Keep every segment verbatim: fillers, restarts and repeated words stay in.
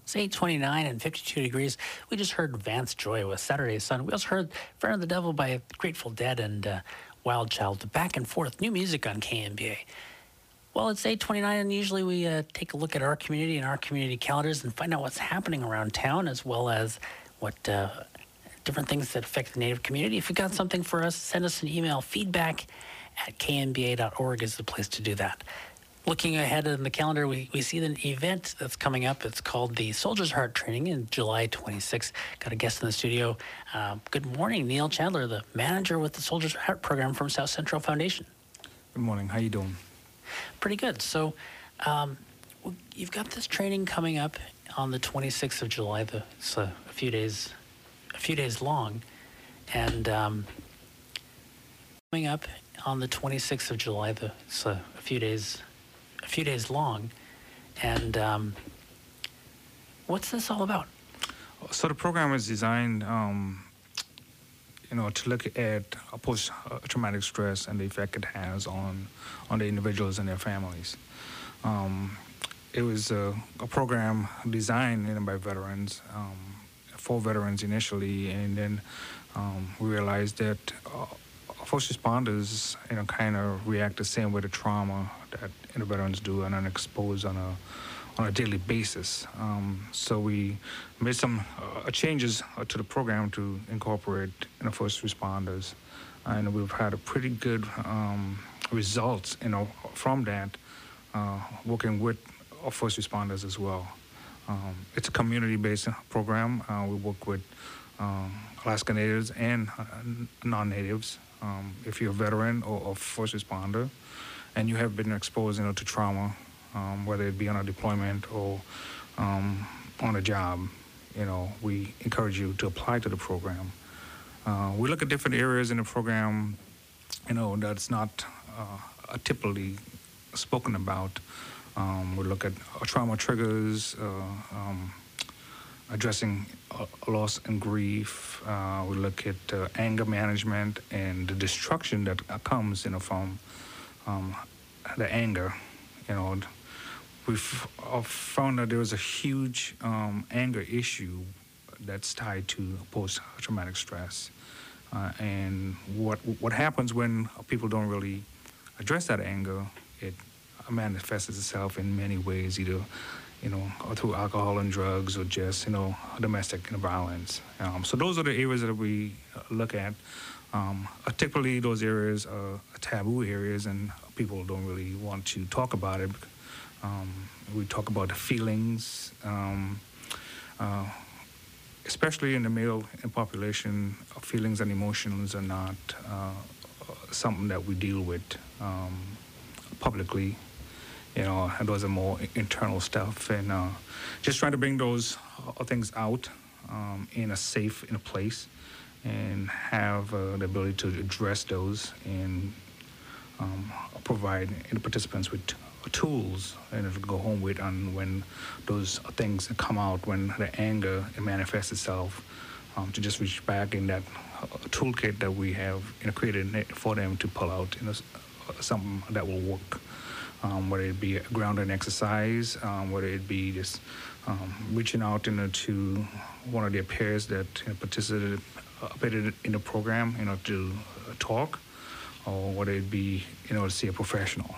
It's eight twenty-nine and fifty-two degrees. We just heard Vance Joy with Saturday Sun. We also heard Friend of the Devil by Grateful Dead and uh, Wild Child. Back and forth, new music on K M B A. Well, it's eight twenty-nine, and usually we uh, take a look at our community and our community calendars and find out what's happening around town, as well as what uh, different things that affect the Native community. If you've got something for us, send us an email. Feedback at k m b a dot org is the place to do that. Looking ahead in the calendar, we, we see an event that's coming up. It's called the Soldier's Heart Training in July twenty-sixth. Got a guest in the studio. Uh, good morning, Neil Chandler, the manager with the Soldier's Heart Program from South Central Foundation. Good morning. How you doing? Pretty good. So um, you've got this training coming up on the twenty-sixth of July. The, it's a, a few days, a few days long, and um, coming up on the twenty-sixth of July. The, it's a, a few days. a few days long. And um, what's this all about? So the program is designed, um, you know, to look at post-traumatic stress and the effect it has on on the individuals and their families. Um, it was a, a program designed, you know, by veterans, um, for veterans initially, and then um, we realized that uh, first responders, you know, kind of react the same way to trauma that you know, veterans do and are exposed on a on a daily basis. Um, so we made some uh, changes uh, to the program to incorporate you know, first responders, and we've had a pretty good um, results, you know, from that, uh, working with our first responders as well. Um, it's a community-based program. Uh, we work with um, Alaska Natives and uh, non-natives. Um, if you're a veteran or a first responder and you have been exposed, you know, to trauma, um, whether it be on a deployment or um, on a job, you know, we encourage you to apply to the program. Uh, we look at different areas in the program, you know, that's not uh, typically spoken about. Um, we look at uh, trauma triggers, uh, um, addressing uh, loss and grief. Uh, we look at uh, anger management and the destruction that uh, comes, you know, from um, the anger. You know, we've uh, found that there is a huge um, anger issue that's tied to post-traumatic stress. Uh, and what what happens when people don't really address that anger, it manifests itself in many ways, either you know, or through alcohol and drugs, or just, you know, domestic violence. Um, so those are the areas that we look at. Um, typically, those areas are taboo areas, and people don't really want to talk about it. Um, we talk about the feelings, um, uh, especially in the male population. Feelings and emotions are not uh, something that we deal with um, publicly. You know, and those are more internal stuff, and uh, just trying to bring those uh, things out um, in a safe, in a place, and have uh, the ability to address those and um, provide the participants with tools and to go home with on when those things come out, when the anger manifests itself, um, to just reach back in that uh, toolkit that we have, you know, created for them to pull out, you know, something that will work. Um, whether it be a grounding exercise, um, whether it be just um, reaching out, you know, to one of their peers that you know, participated uh, in the program, you know, to uh, talk, or whether it be, you know, to see a professional.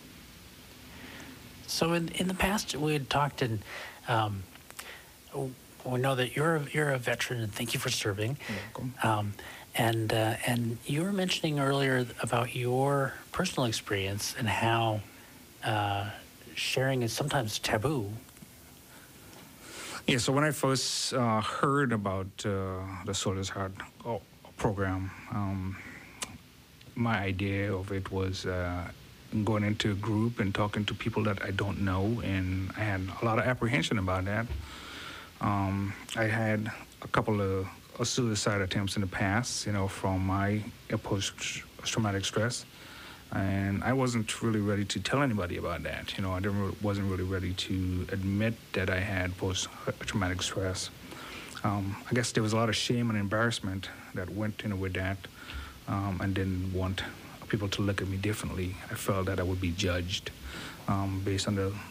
So in in the past, we had talked, and um, we know that you're a, you're a veteran, and thank you for serving. You're welcome. Um, and uh, and you were mentioning earlier about your personal experience and how Uh, sharing is sometimes taboo. Yeah, so when I first uh, heard about uh, the Soldier's Heart oh, program, um, my idea of it was uh, going into a group and talking to people that I don't know, and I had a lot of apprehension about that. Um, I had a couple of, of suicide attempts in the past, you know, from my post-traumatic stress. And I wasn't really ready to tell anybody about that. You know, I didn't, wasn't really ready to admit that I had post-traumatic stress. Um, I guess there was a lot of shame and embarrassment that went, you know, with that, um, and didn't want people to look at me differently. I felt that I would be judged um, based on the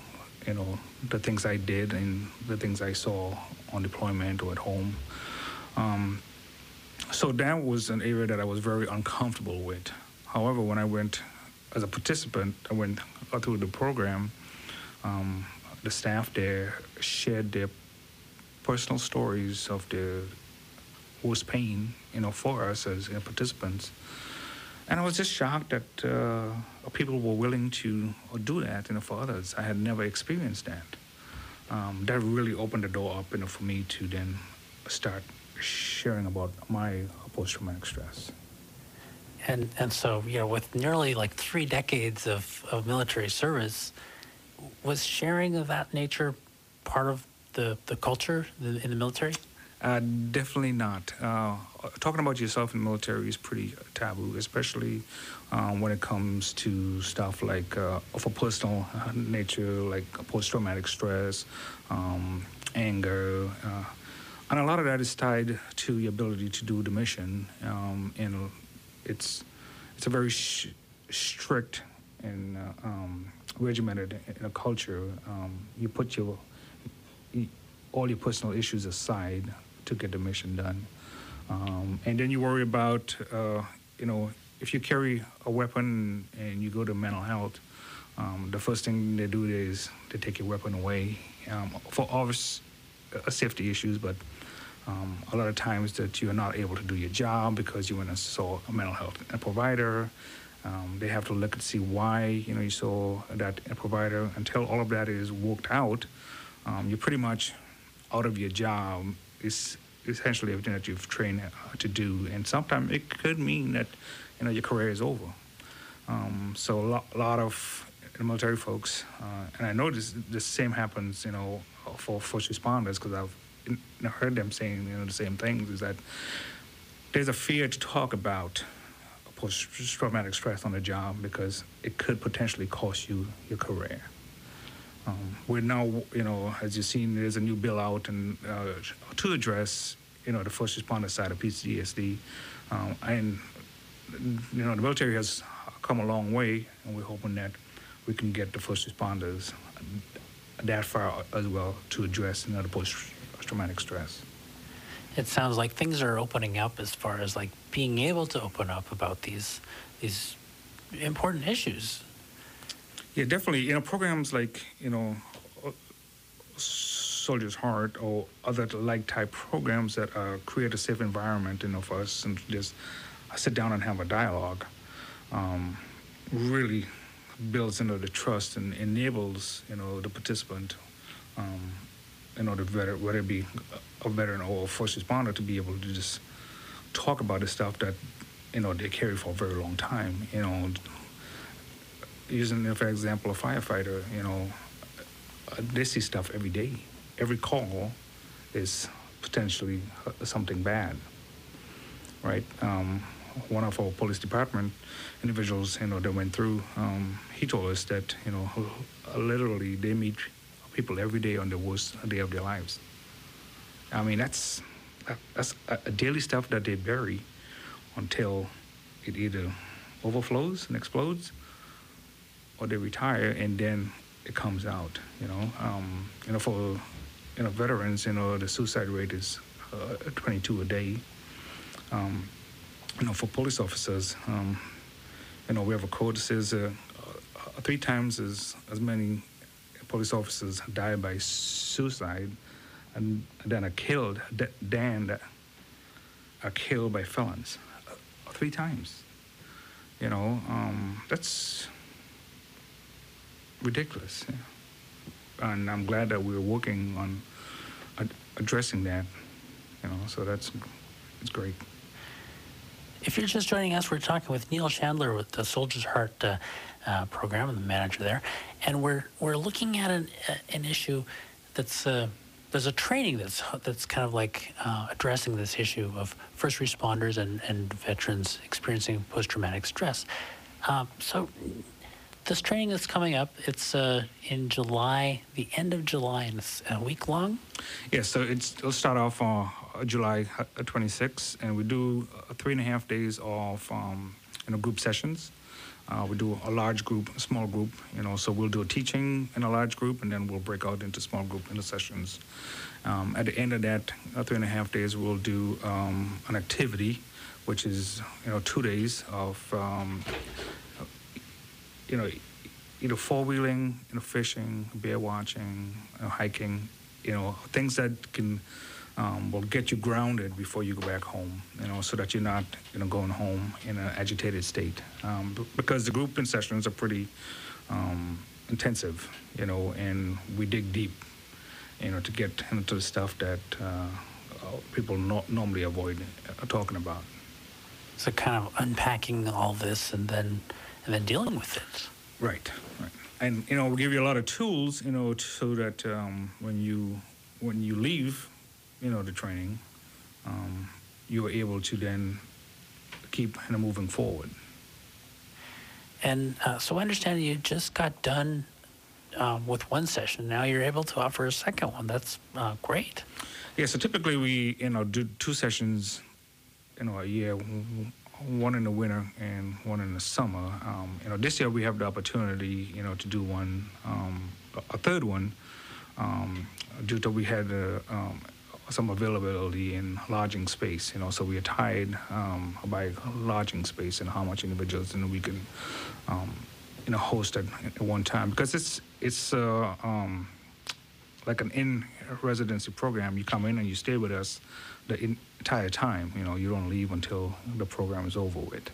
you know, the things I did and the things I saw on deployment or at home. Um, so that was an area that I was very uncomfortable with. However, when I went as a participant, I went through the program, um, the staff there shared their personal stories of their worst pain, you know, for us as you know, participants. And I was just shocked that uh, people were willing to do that, you know, for others. I had never experienced that. Um, that really opened the door up, you know, for me to then start sharing about my post-traumatic stress. And and so, you know, with nearly like three decades of, of military service, was sharing of that nature part of the, the culture in the military? Uh, definitely not. Uh, talking about yourself in the military is pretty taboo, especially um, when it comes to stuff like uh, of a personal nature, like post-traumatic stress, um, anger, uh, and a lot of that is tied to your ability to do the mission. Um, and it's it's a very sh- strict and uh, um, regimented in a culture. Um, you put your all your personal issues aside to get the mission done. Um, and then you worry about, uh, you know, if you carry a weapon and you go to mental health, um, the first thing they do is they take your weapon away um, for obvious uh, safety issues, but um, a lot of times that you're not able to do your job because you went and saw a mental health provider. Um, they have to look and see why, you know, you saw that provider. Until all of that is worked out, um, you're pretty much out of your job. Is essentially everything that you've trained uh, to do, and sometimes it could mean that you know your career is over. Um, so a lot, a lot of military folks, uh, and I know this the same happens, you know, for first responders because I've you know, heard them saying you know the same things. Is that there's a fear to talk about post-traumatic stress on the job because it could potentially cost you your career. Um, we're now, you know, as you've seen, there's a new bill out and uh, to address, you know, the first responder side of P T S D. Um, and, you know, the military has come a long way, and we're hoping that we can get the first responders that far as well to address, you know, the post-traumatic stress. It sounds like things are opening up as far as like being able to open up about these these important issues. Yeah, definitely. You know, programs like, you know, Soldier's Heart or other like type programs that uh, create a safe environment, you know, for us and just sit down and have a dialogue um, really builds into the trust and enables, you know, the participant, um, you know, the veteran, whether it be a veteran or a first responder, to be able to just talk about the stuff that, you know, they carry for a very long time, you know. Using, for example, a firefighter, you know, they see stuff every day. Every call is potentially something bad, right? Um, one of our police department individuals, you know, that went through, um, he told us that, you know, literally they meet people every day on the worst day of their lives. I mean, that's that's a daily stuff that they bury until it either overflows and explodes, or they retire and then it comes out, you know. Um, you know, for, you know, veterans, you know, the suicide rate is uh, twenty-two a day. Um, you know, for police officers, um, you know, we have a code that says uh, uh, three times as, as many police officers die by suicide and then are killed than are killed by felons. Uh, three times. You know, um, that's ridiculous, yeah. And I'm glad that we're working on ad- addressing that, you know, so that's it's great. If you're just joining us, we're talking with Neil Chandler with the Soldier's Heart uh, uh, program, the manager there, and we're we're looking at an, uh, an issue that's uh, there's a training that's that's kind of like uh, addressing this issue of first responders and, and veterans experiencing post-traumatic stress. Uh, so. This training that's coming up, it's uh, in July, the end of July, and it's a week long? Yes, yeah, so it's, it'll start off on uh, July twenty-sixth, and we do uh, three and a half days of um, you know, group sessions. Uh, we do a large group, a small group, you know, so we'll do a teaching in a large group, and then we'll break out into small group in the sessions. Um, at the end of that uh, three and a half days, we'll do um, an activity, which is, you know, two days of, um, you know, either four-wheeling, you know, fishing, bear watching, you know, hiking, you know, things that can um, will get you grounded before you go back home, you know, so that you're not, you know, going home in an agitated state. Um, b- because the group sessions are pretty um, intensive, you know, and we dig deep, you know, to get into the stuff that uh, people no- normally avoid uh, talking about. So kind of unpacking all this and then and then dealing with it. Right, right. And, you know, we give you a lot of tools, you know, t- so that um, when you when you leave, you know, the training, um, you are able to then keep, you know, moving forward. And uh, so I understand you just got done um, with one session. Now you're able to offer a second one. That's uh, great. Yeah, so typically we, you know, do two sessions, you know, a year, w- w- one in the winter and one in the summer. Um, you know, this year we have the opportunity, you know, to do one, um, a a third one, um, due to we had uh, um, some availability in lodging space, you know, so we are tied um, by lodging space and how much individuals and we can, um, you know, host at, at one time, because it's it's uh, um, like an in-residency program. You come in and you stay with us the in- entire time. You know, you don't leave until the program is over with.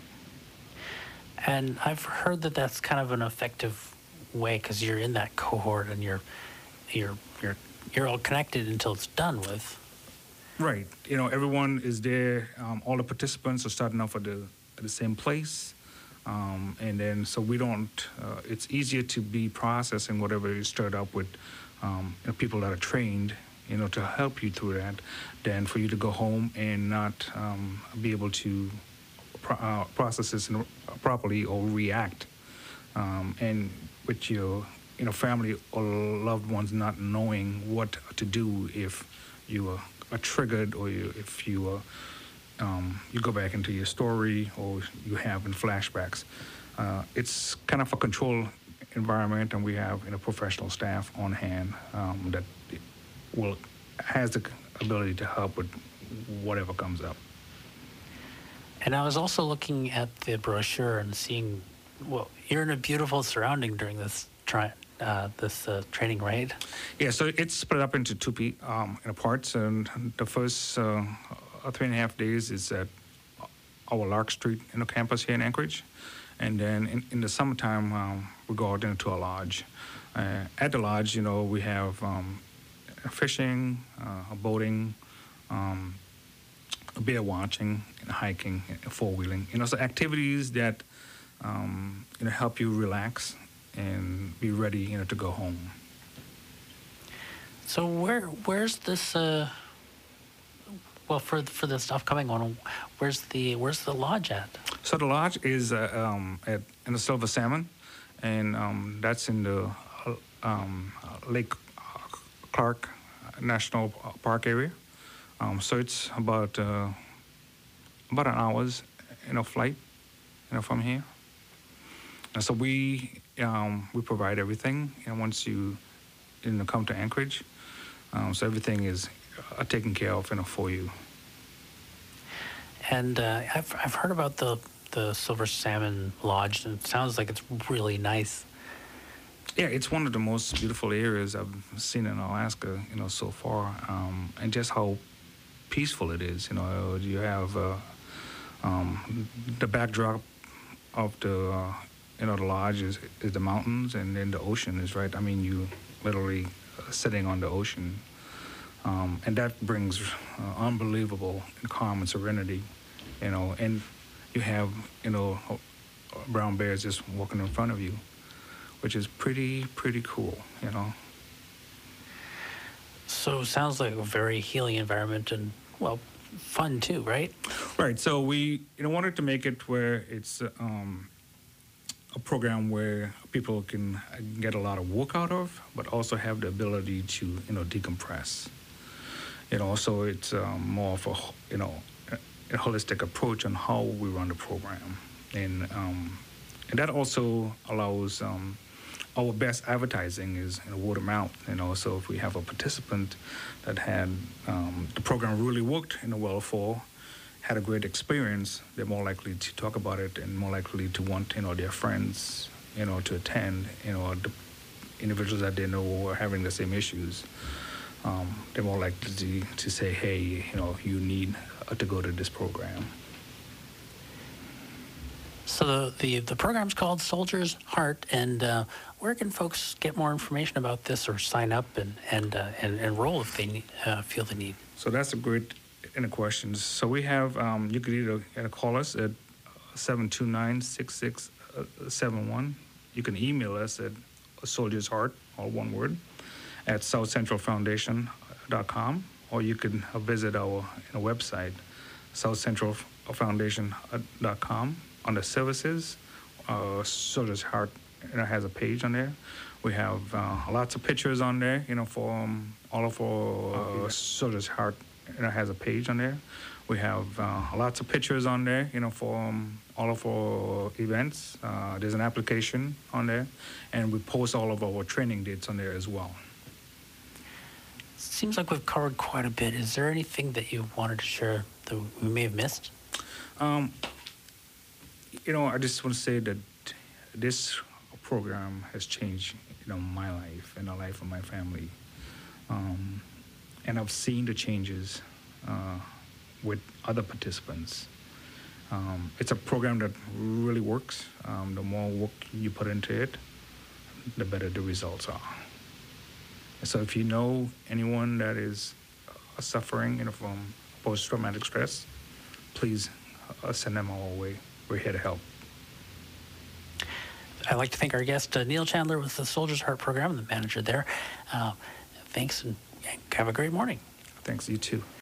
And I've heard that that's kind of an effective way because you're in that cohort and you're you're you're you're all connected until it's done with. Right. You know, everyone is there. Um, all the participants are starting off at the at the same place, um, and then so we don't. Uh, it's easier to be processing whatever you start up with, um, you know, people that are trained, you know, to help you through that, than for you to go home and not um, be able to pro- uh, process this in, properly or react, um, and with your, you know, family or loved ones not knowing what to do if you are, are triggered, or you, if you are, um, you go back into your story, or you have in flashbacks. Uh, it's kind of a controlled environment, and we have, you know, professional staff on hand um, that will has the ability to help with whatever comes up. And I was also looking at the brochure and seeing, well, you're in a beautiful surrounding during this tri- uh, this uh, training, right? Yeah, so it's split up into two pe- um, you know, parts, and the first uh, three and a half days is at our Lark Street, you know, campus here in Anchorage, and then in, in the summertime um, we go out into a lodge. Uh, at the lodge, you know, we have um, fishing, uh, boating, um, bear watching, and hiking, and four wheeling. You know, so activities that um, you know, help you relax and be ready, you know, to go home. So where where's this? Uh, well, for for the stuff coming on, where's the where's the lodge at? So the lodge is uh, um, at in the Silver Salmon, and um, that's in the uh, um, Lake Clark National Park area. Um, so it's about uh, about an hour's, you know, flight, you know, from here. And so we um, we provide everything, and once you you know come to Anchorage, um, so everything is uh, taken care of, you know, for you. And uh, I've I've heard about the the Silver Salmon Lodge, and it sounds like it's really nice. Yeah, it's one of the most beautiful areas I've seen in Alaska, you know, so far, um, and just how peaceful it is. You know, you have uh, um, the backdrop of the uh, you know the lodge is, is the mountains, and then the ocean is right. I mean, you literally uh, sitting on the ocean, um, and that brings uh, unbelievable calm and serenity. You know, and you have, you know, brown bears just walking in front of you, which is pretty, pretty cool, you know. So sounds like a very healing environment and, well, fun too, right? Right. So we, you know, wanted to make it where it's um, a program where people can get a lot of work out of, but also have the ability to, you know, decompress. You know, so it's um, more of a, you know, a holistic approach on how we run the program. And um, and that also allows um, our best advertising is you know, word of mouth. You know, so if we have a participant that had um, the program really worked in a well for, had a great experience, they're more likely to talk about it and more likely to want you know their friends you know to attend. You know, the individuals that they know are having the same issues. Um, they're more likely to, to say, hey, you know, you need uh, to go to this program. So the, the, the program's called Soldier's Heart, and uh, where can folks get more information about this or sign up and, and, uh, and enroll if they need, uh, feel the need? So that's a great uh, question. So we have, um, you could either uh, call us at seven two nine, six six seven one. You can email us at Soldier's Heart, all one word, at south central foundation dot com, or you can uh, visit our you know, website, south central foundation dot com. Under services, uh, Soldier's Heart you know, has a page on there. We have uh, lots of pictures on there, you know, for um, all of our uh, Soldier's Heart you know, has a page on there. We have uh, lots of pictures on there, you know, for um, all of our events. Uh, there's an application on there, and we post all of our training dates on there as well. Seems like we've covered quite a bit. Is there anything that you wanted to share that we may have missed? Um, you know, I just want to say that this program has changed, you know, my life and the life of my family. Um, and I've seen the changes uh, with other participants. Um, it's a program that really works. Um, the more work you put into it, the better the results are. So if you know anyone that is uh, suffering you know, from post-traumatic stress, please uh, send them our way. We're here to help. I'd like to thank our guest, uh, Neil Chandler, with the Soldier's Heart program, the manager there. Uh, thanks, and have a great morning. Thanks, you too.